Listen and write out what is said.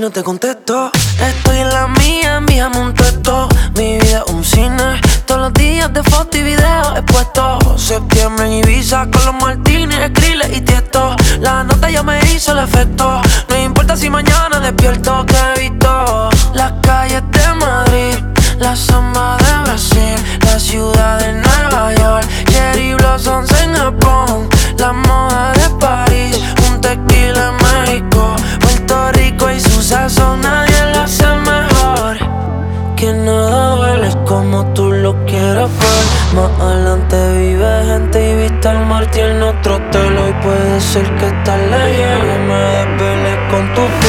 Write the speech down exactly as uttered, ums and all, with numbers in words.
no te contesto. Estoy en la mía, envíame un texto. Mi vida es un cine, todos los días de foto y video expuesto. Septiembre en Ibiza con los Martínez, Skrillex y Tiesto. La nota ya me hizo el efecto. No importa si mañana despierto, que he visto las calles de Madrid, la samba de Brasil, la ciudad de Nueva York, Cherry Blossoms en Japón, la moda de París, un tequila en México, Puerto Rico y su sazón nadie lo hace mejor. Que nada duele como tú lo quieras ver. Más adelante vive gente y vista el mar, tiene otro telo. Y puede ser que esta le llegue y me desvele con tu